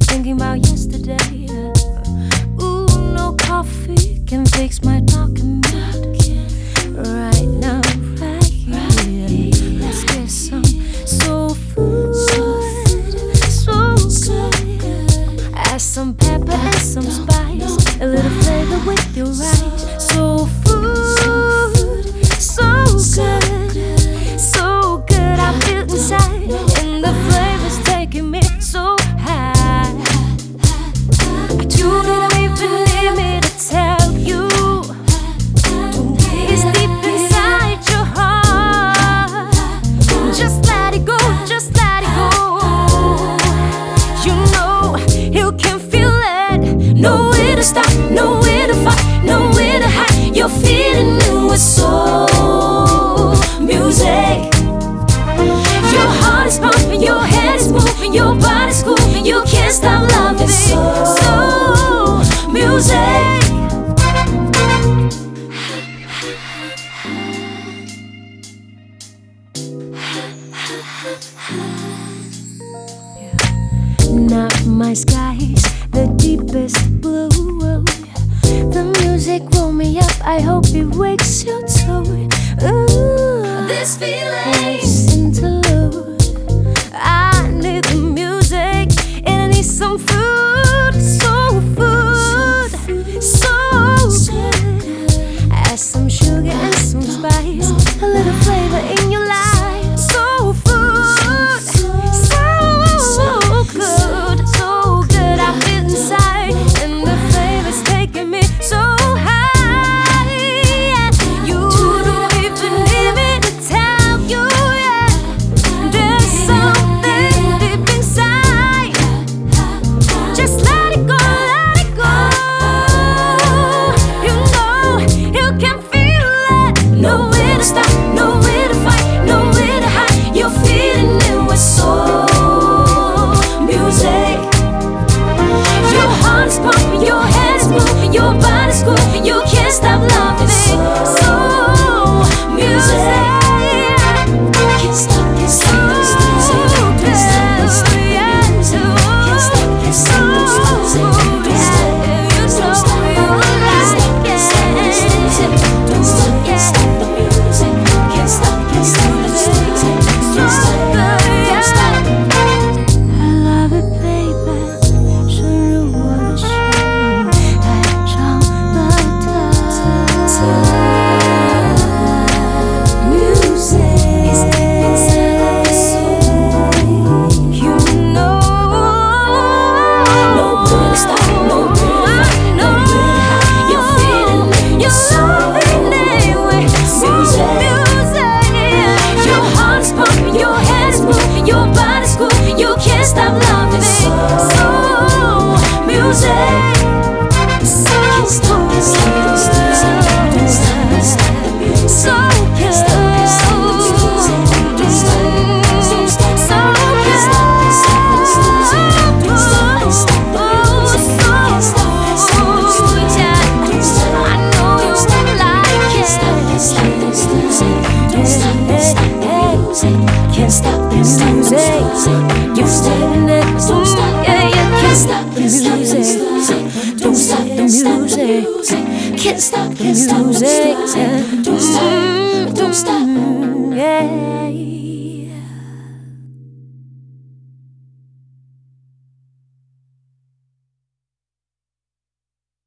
thinking about yesterday. Ooh, no coffee can fix my talking mood. Right now, right here, let's get some soul food, so good. Add some pepper and some spice, a little flavor with your rice. Soul food, so good, so good. I feel inside, and the flavor's taking me so high. I do not even need me to tell you, it's deep inside your heart. Just let it go, just let it go. You know you can feel it. Nowhere to stop, nowhere to fight, nowhere to hide. You're feeling it with soul music. Your heart is pumping, your head is moving, your body's grooving. You can't stop loving soul music. Not my skies, the deepest blue. The music roll me up, I hope it wakes your toe. Ooh, this feeling interlude. I need the music and I need some food, soul food, so good. Add some sugar and some spice, a little flavor in your life. Soul food, so good, so good. I feel inside, and the flavor's taking me so high. You don't even need me to tell you, yeah. There's something deep inside. Just let it go, let it go. You know you can feel it. Nowhere to stop, nowhere to fight, nowhere to hide. You're feeling it with soul music. Your heart is pumping, your head is moving, your body's grooving. You can't stop loving soul music. Can't stop, can't stop this music. Can't stop this music. Can't stop, can't stop this music. Can't stop, can't stop, can't stop this music. Don't stop, can't stop the music. Can't stop, can't stop this music. Can't stop, can't stop. I love it, baby. 深入我的心，爱上了它。Music is inside of the soul. You know, nowhere to stop, nowhere to fight, nowhere to hide. You're feeling it, you're loving it with music. Your heart is pumping, your head is moving, your body's grooving. You can't stop loving it. Soul music. Can't stop, can't stop this music. Don't stop, can't stop the music. So can't stop, can't stop this music. Don't stop, don't stop, can't stop, can't stop this music. Don't stop, can't stop the music. Can't stop, can't stop this music. Don't stop, I know you like it. Can't stop, can't stop this music. Don't stop, can't stop the music. Can't stop this music. You're feeling it, don't stop, yeah, yeah. Can't stop the music. Don't stop the music. Can't stop the music. Don't stop, don't stop.